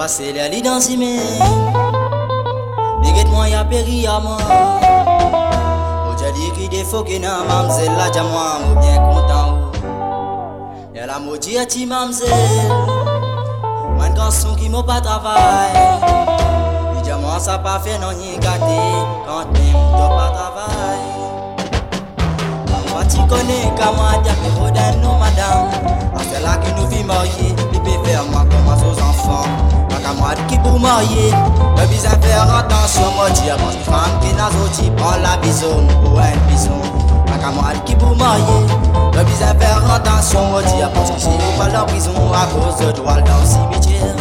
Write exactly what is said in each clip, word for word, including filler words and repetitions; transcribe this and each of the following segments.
passer les lits dans si mais Biget moi y'a péri à moi. Aujourd'hui qui défaut que n'a mamzelle la jamoi moi bien content. Y'a la maudit à ti mamzelle. Man garçon qui m'a pas travail. Il jamoi ça pas fait non ni gâté quand même doit pas travail. Tu connais comment dire que vous donne nous madame. C'est là que nous vivons mariés. Les bébés faire moi comme aux enfants. Ma camarade qui pour marier. Le besoin faire attention moi dire. Parce que femme qui n'a sorti prend la bison pour un bison. Ma camarade qui pour marier. Le besoin faire attention moi dire. Parce que si vous pas la prison à cause de droit dans le cimetière.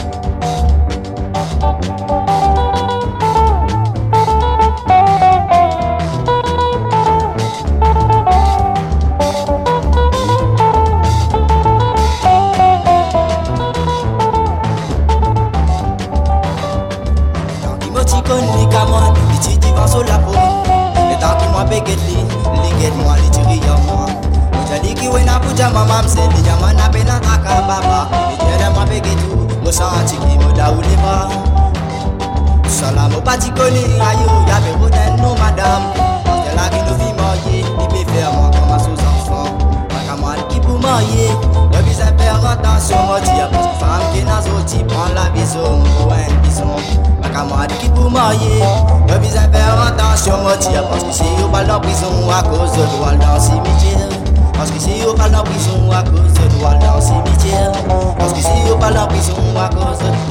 Ni camarade, il tire du vent sur la peau. Les temps qui m'ont bégué, les guettes moi, les tire à moi. J'ai dit qu'il y a un peu de maman, c'est les diamants à peine à ta cababa. Les tire moi bégué tout, moi senti qui me da ou les bras. Salam au pas connu, aïe, y'a des routes non madame. C'est là que nous vivons mariés, il peut faire moi comme à sous enfants. Ma camarade qui pour marier, le besoin faire attention, moi dire, parce que femme qui n'a sorti prend la bison pour un bison. Ma camarade qui pour marier, le besoin faire attention, moi dire, parce que si vous parlez en prison à cause de droit dans le cimetière. Parce que si vous parlez en prison à cause de droit dans le cimetière. Parce que si vous parlez en prison à cause de